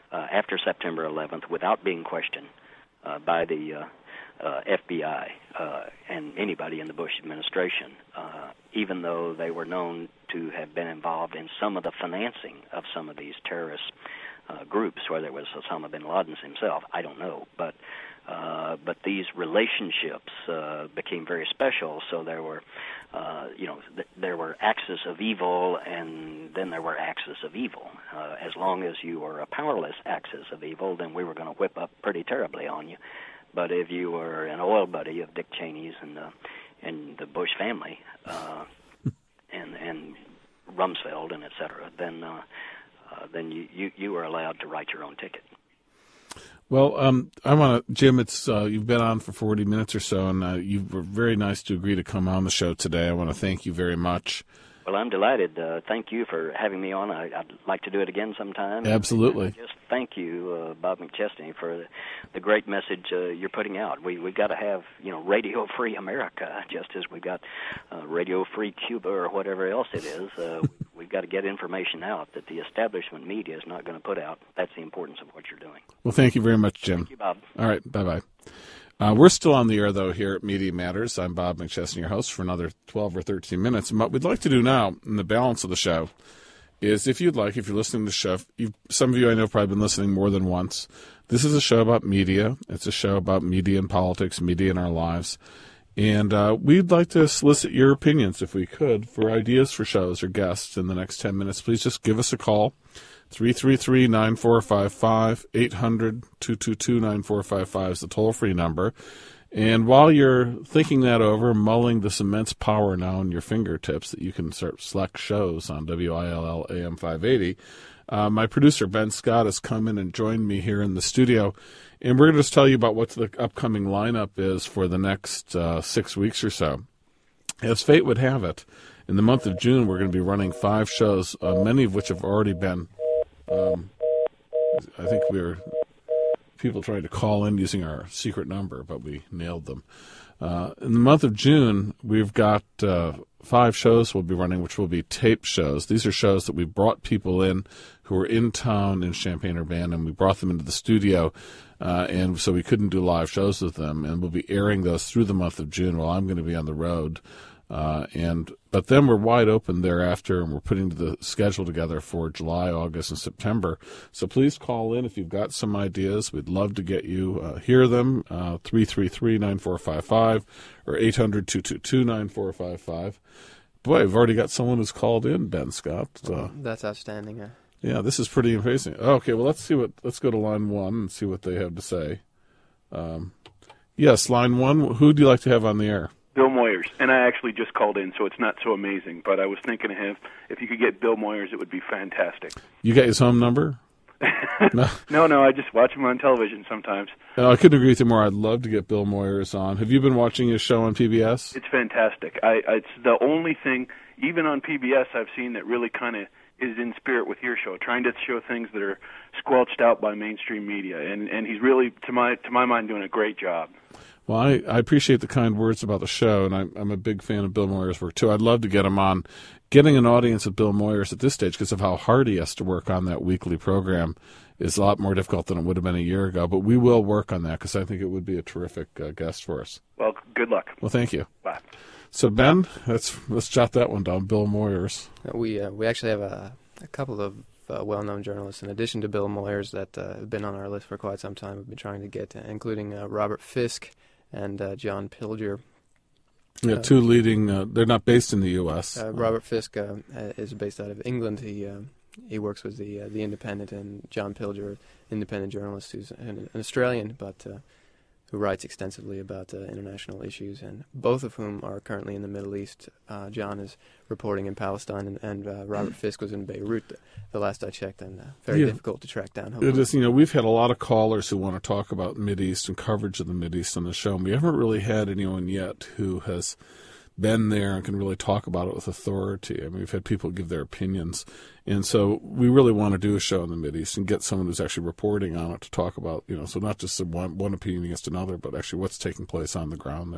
uh, after September eleventh without being questioned uh, by the uh, uh, F B I uh, and anybody in the Bush administration, uh, even though they were known to have been involved in some of the financing of some of these terrorist uh, groups, whether it was Osama bin Laden himself, I don't know, but uh, but these relationships uh, became very special. So there were, uh, you know, th- there were axes of evil, and then there were axes of evil. Uh, as long as you were a powerless axis of evil, then we were going to whip up pretty terribly on you. But if you were an oil buddy of Dick Cheney's and the and the Bush family, uh, and and Rumsfeld and et cetera, then uh, uh, then you, you you were allowed to write your own ticket. Well, um, I want to, Jim. It's uh, you've been on for forty minutes or so, and uh, you were very nice to agree to come on the show today. I want to thank you very much. Well, I'm delighted. Uh, thank you for having me on. I, I'd like to do it again sometime. Absolutely. Just thank you, uh, Bob McChesney, for the, the great message uh, you're putting out. We we've got to have you know Radio Free America, just as we've got uh, Radio Free Cuba or whatever else it is. Uh, we've got to get information out that the establishment media is not going to put out. That's the importance of what you're doing. Well, thank you very much, Jim. Thank you, Bob. All right. Bye bye. Uh, we're still on the air, though, here at Media Matters. I'm Bob McChesney, your host, for another twelve or thirteen minutes. And what we'd like to do now, in the balance of the show, is if you'd like, if you're listening to the show, you've, some of you I know have probably been listening more than once. This is a show about media. It's a show about media and politics, media in our lives. And uh, we'd like to solicit your opinions, if we could, for ideas for shows or guests in the next ten minutes. Please just give us a call. three three three, nine four five five, eight hundred, two two two, nine four five five is the toll-free number. And while you're thinking that over, mulling this immense power now in your fingertips that you can start select shows on W I L L A M five eighty, uh, my producer, Ben Scott, has come in and joined me here in the studio. And we're going to just tell you about what the upcoming lineup is for the next uh, six weeks or so. As fate would have it, in the month of June, we're going to be running five shows, uh, many of which have already been Um, I think we were people trying to call in using our secret number, but we nailed them. Uh, in the month of June, we've got uh, five shows we'll be running, which will be tape shows. These are shows that we brought people in who were in town in Champaign-Urbana, and we brought them into the studio, uh, and so we couldn't do live shows with them. And we'll be airing those through the month of June while I'm going to be on the road. Uh, and but then we're wide open thereafter, and we're putting the schedule together for July, August, and September. So please call in if you've got some ideas. We'd love to get you uh, hear them. Uh, three three three, nine four five five or eight hundred, two two two, nine four five five. Boy, I've already got someone who's called in, Ben Scott. Uh, That's outstanding. Yeah. yeah, this is pretty amazing. Okay, well let's see what. Let's go to line one and see what they have to say. Um, yes, line one. Who do you like to have on the air? Bill Moyers, and I actually just called in, so it's not so amazing. But I was thinking of him. If you could get Bill Moyers, it would be fantastic. You got his home number? no. no, no, I just watch him on television sometimes. No, I couldn't agree with you more. I'd love to get Bill Moyers on. Have you been watching his show on P B S? It's fantastic. I, it's the only thing, even on P B S, I've seen that really kind of is in spirit with your show, trying to show things that are squelched out by mainstream media, and and he's really, to my to my mind, doing a great job. Well, I, I appreciate the kind words about the show, and I'm, I'm a big fan of Bill Moyers' work, too. I'd love to get him on. Getting an audience of Bill Moyers at this stage, because of how hard he has to work on that weekly program, is a lot more difficult than it would have been a year ago. But we will work on that, because I think it would be a terrific uh, guest for us. Well, good luck. Well, thank you. Bye. So, Ben, let's, let's jot that one down, Bill Moyers. We, uh, we actually have a, a couple of uh, well-known journalists, in addition to Bill Moyers, that uh, have been on our list for quite some time. We've been trying to get, to, including uh, Robert Fisk, and uh, John Pilger. Yeah, uh, two leading, uh, they're not based in the U S Uh, Robert Fisk uh, is based out of England. He uh, he works with the uh, the Independent, and John Pilger, independent journalist who's an, an Australian, but uh, who writes extensively about uh, international issues, and both of whom are currently in the Middle East. Uh, John is reporting in Palestine, and, and uh, Robert Fisk was in Beirut the, the last I checked, and uh, very yeah. difficult to track down. It is, you know, we've had a lot of callers who want to talk about Mideast and coverage of the Mideast on the show, and we haven't really had anyone yet who has been there and can really talk about it with authority. I mean, we've had people give their opinions. And so we really want to do a show in the Mideast and get someone who's actually reporting on it to talk about, you know, so not just one, one opinion against another, but actually what's taking place on the ground there.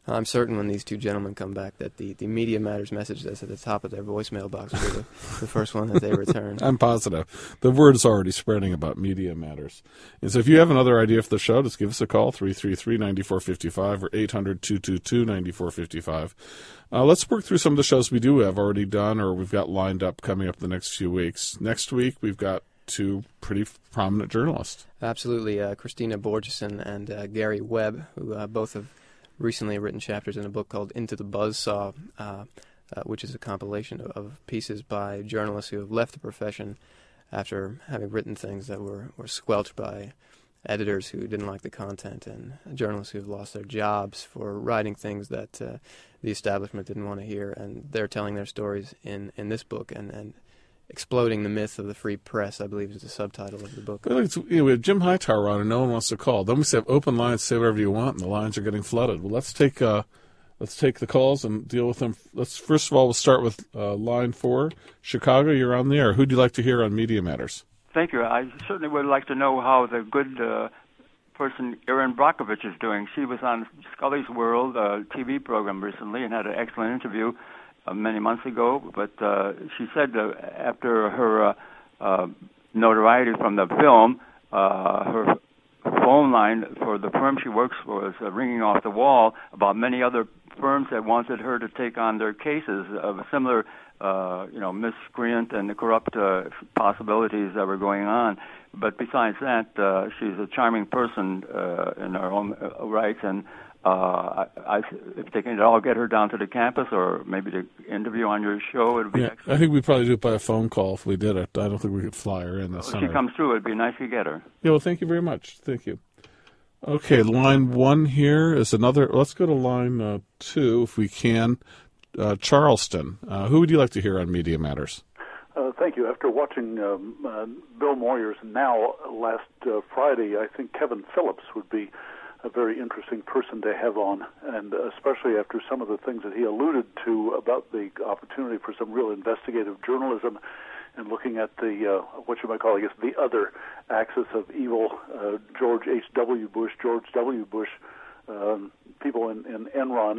I'm certain when these two gentlemen come back that the, the Media Matters message that's at the top of their voicemail box will be the, the first one that they return. I'm positive. The word is already spreading about Media Matters. And so if you have another idea for the show, just give us a call, three three three, nine four five five or eight hundred, two two two, nine four five five. Uh, let's work through some of the shows we do have already done or we've got lined up coming up the next few weeks. Next week, we've got two pretty prominent journalists. Absolutely. Uh, Christina Borgeson and uh, Gary Webb, who uh, both have recently written chapters in a book called Into the Buzzsaw, uh, uh, which is a compilation of, of pieces by journalists who have left the profession after having written things that were, were squelched by editors who didn't like the content, and journalists who have lost their jobs for writing things that uh, the establishment didn't want to hear. And they're telling their stories in, in this book, and, and Exploding the Myth of the Free Press, I believe, is the subtitle of the book. Well, it's, you know, we have Jim Hightower on, and no one wants to call. Then we have open lines, say whatever you want, and the lines are getting flooded. Well, let's take uh, let's take the calls and deal with them. Let's first of all, we'll start with uh, line four, Chicago. You're on the air. Who'd you like to hear on Media Matters? Thank you. I certainly would like to know how the good uh, person Erin Brockovich is doing. She was on Scully's World, a T V program recently, and had an excellent interview Uh, many months ago, but uh, she said uh, after her uh, uh, notoriety from the film, uh, her phone line for the firm she works for is uh, ringing off the wall about many other firms that wanted her to take on their cases of similar, uh, you know, miscreant and corrupt uh, possibilities that were going on. But besides that, uh, she's a charming person uh, in her own uh, rights, and Uh, I, I, if they can all get her down to the campus or maybe to interview on your show, it would be yeah, excellent. I think we'd probably do it by a phone call if we did it. I don't think we could fly her in. Well, if she comes through, it would be nice to get her. Yeah, well, thank you very much. Thank you. Okay, line one here is another. Let's go to line uh, two, if we can. Uh, Charleston. Uh, who would you like to hear on Media Matters? Uh, thank you. After watching um, uh, Bill Moyers Now last uh, Friday, I think Kevin Phillips would be a very interesting person to have on, and especially after some of the things that he alluded to about the opportunity for some real investigative journalism and looking at the, uh, what you might call, I guess, the other axis of evil, uh, George H W. Bush, George W. Bush, um, people in, in Enron,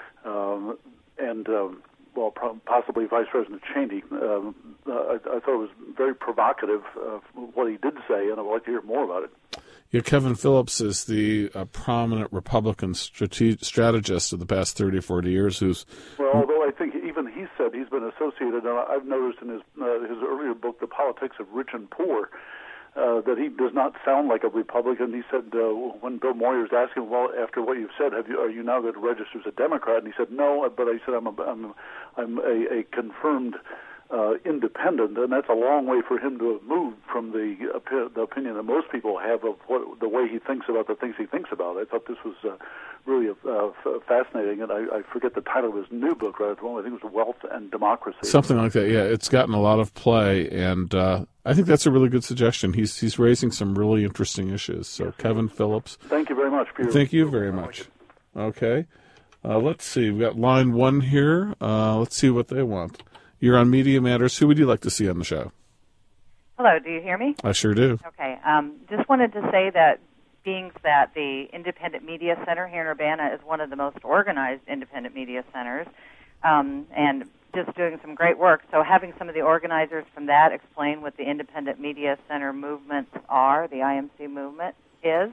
um, and, um, well, possibly Vice President Cheney. Um, uh, I, I thought it was very provocative, uh, what he did say, and I'd like to hear more about it. Yeah, Kevin Phillips is the uh, prominent Republican strate- strategist of the past thirty or forty years who's... Well, although I think even he said he's been associated, and I've noticed in his uh, his earlier book, The Politics of Rich and Poor, uh, that he does not sound like a Republican. He said, uh, when Bill Moyers asked him, well, after what you've said, have you, are you now going to register as a Democrat? And he said, no, but I said, I'm a, I'm, I'm a, a confirmed Uh, independent, and that's a long way for him to have moved from the, uh, the opinion that most people have of what the way he thinks about the things he thinks about. I thought this was uh, really uh, f- fascinating, and I, I forget the title of his new book right at the moment. I think it was Wealth and Democracy. Something like that, yeah. It's gotten a lot of play, and uh, I think that's a really good suggestion. He's he's raising some really interesting issues. So, yes, Kevin Phillips. Thank you very much. For your Thank you very much. Okay. Uh, let's see. We've got line one here. Uh, let's see what they want. You're on Media Matters. Who would you like to see on the show? Hello, do you hear me? I sure do. Okay. Um, just wanted to say that being that the Independent Media Center here in Urbana is one of the most organized independent media centers, um, and just doing some great work. So having some of the organizers from that explain what the Independent Media Center movements are, the I M C movement is.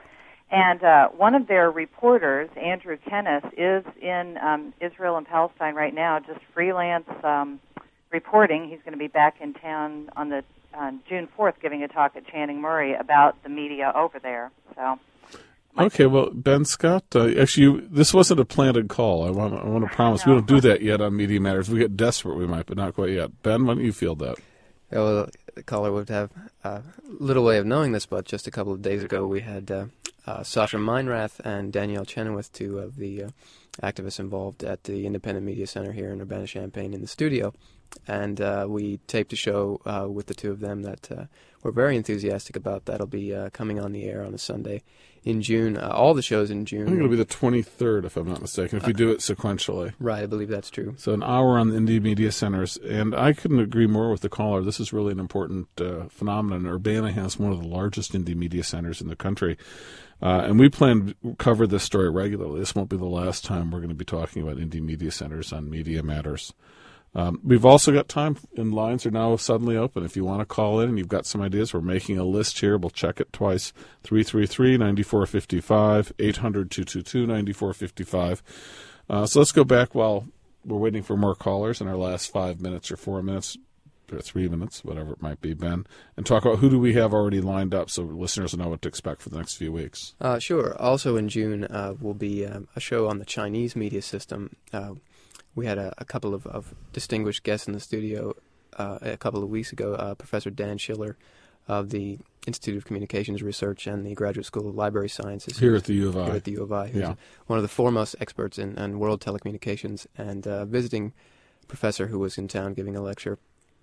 And uh, one of their reporters, Andrew Kenneth, is in um, Israel and Palestine right now, just freelance um, reporting. He's going to be back in town on the on June fourth, giving a talk at Channing Murray about the media over there. So, okay, well, Ben Scott, uh, actually, you, this wasn't a planted call. I want, I want to promise we don't do that yet on Media Matters. If we get desperate, we might, but not quite yet. Ben, why don't you field that? Yeah, well, the caller would have uh, little way of knowing this, but just a couple of days ago we had uh, uh, Sasha Meinrath and Danielle Chenoweth, two of the uh, activists involved at the Independent Media Center here in Urbana-Champaign, in the studio. and uh, we taped a show uh, with the two of them that uh, we're very enthusiastic about. That'll be uh, coming on the air on a Sunday in June. Uh, all the shows in June. I think it'll be the twenty-third, if I'm not mistaken, if we do it sequentially. Right, I believe that's true. So an hour on the Indie Media Centers, and I couldn't agree more with the caller. This is really an important uh, phenomenon. Urbana has one of the largest Indie Media Centers in the country, uh, and we plan to cover this story regularly. This won't be the last time we're going to be talking about Indie Media Centers on Media Matters. Um, we've also got time, and lines are now suddenly open. If you want to call in and you've got some ideas, we're making a list here. We'll check it twice. three three three, nine four five five, eight hundred, two two two, nine four five five. Uh, so let's go back while we're waiting for more callers in our last five minutes or four minutes or three minutes, whatever it might be, Ben, and talk about who do we have already lined up so listeners know what to expect for the next few weeks. Uh, sure. Also in June uh, will be um, a show on the Chinese media system. Uh, We had a, a couple of, of distinguished guests in the studio uh, a couple of weeks ago. Uh, Professor Dan Schiller of the Institute of Communications Research and the Graduate School of Library Sciences. Here at the U of I. Here at the U of I, who's yeah. one of the foremost experts in, in world telecommunications, and uh, visiting professor who was in town giving a lecture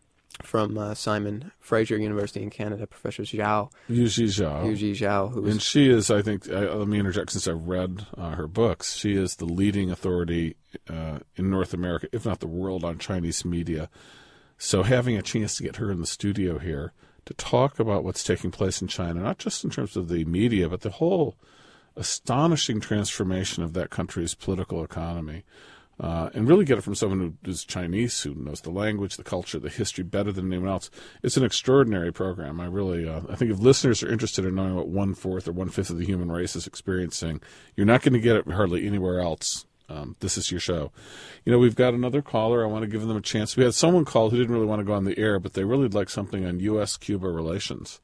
from uh, Simon Fraser University in Canada, Professor Zhao. Yuji Zhao. Yuji Zhao. Who and she is, I think, uh, let me interject since I've read uh, her books, she is the leading authority uh, in North America, if not the world, on Chinese media. So having a chance to get her in the studio here to talk about what's taking place in China, not just in terms of the media, but the whole astonishing transformation of that country's political economy. Uh, and really get it from someone who is Chinese, who knows the language, the culture, the history better than anyone else. It's an extraordinary program. I really, uh, I think if listeners are interested in knowing what one-fourth or one-fifth of the human race is experiencing, you're not going to get it hardly anywhere else. Um, this is your show. You know, we've got another caller. I want to give them a chance. We had someone call who didn't really want to go on the air, but they really would like something on U S Cuba relations.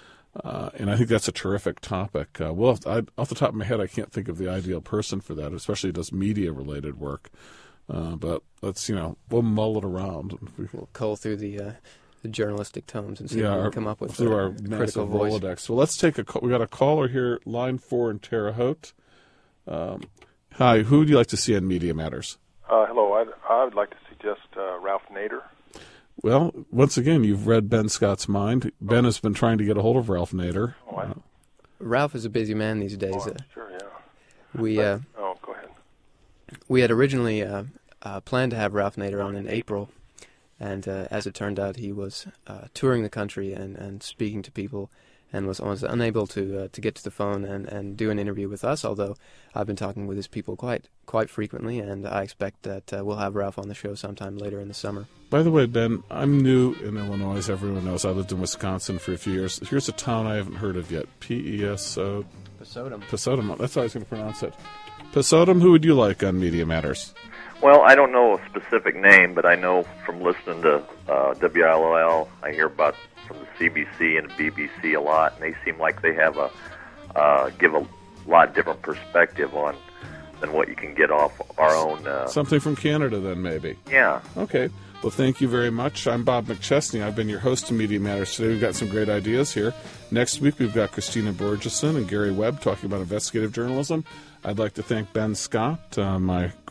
Uh, and I think that's a terrific topic. Uh, well, I, off the top of my head, I can't think of the ideal person for that, especially does media-related work. Uh, but let's, you know, we'll mull it around. We'll cull through the, uh, the journalistic tomes and see yeah, what we our, can come up with. Through uh, our critical massive voice. Rolodex. So let's take a call. We got a caller here, line four in Terre Haute. Um, hi, who would you like to see on Media Matters? Uh, hello, I'd, I would like to suggest uh, Ralph Nader. Well, once again, you've read Ben Scott's mind. Ben has been trying to get a hold of Ralph Nader. Oh, I, Uh, Ralph is a busy man these days. oh, Uh, sure, yeah. we But, uh, oh, go ahead. we had originally uh, uh, planned to have Ralph Nader on in April, and uh, as it turned out, he was uh, touring the country and, and speaking to people, and was, was unable to uh, to get to the phone and, and do an interview with us. Although I've been talking with his people quite quite frequently, and I expect that uh, we'll have Ralph on the show sometime later in the summer. By the way, Ben, I'm new in Illinois, as everyone knows. I lived in Wisconsin for a few years. Here's a town I haven't heard of yet. P E S O... Pesodum. Pesodum. That's how I was going to pronounce it. Pesodum, who would you like on Media Matters? Well, I don't know a specific name, but I know from listening to uh, W L O L, I hear about from the C B C and the B B C a lot, and they seem like they have a uh, give a lot different perspective on than what you can get off our own. Uh, Something from Canada, then, maybe. Yeah. Okay. Well, thank you very much. I'm Bob McChesney. I've been your host of Media Matters today. We've got some great ideas here. Next week, we've got Christina Borgeson and Gary Webb talking about investigative journalism. I'd like to thank Ben Scott, uh, my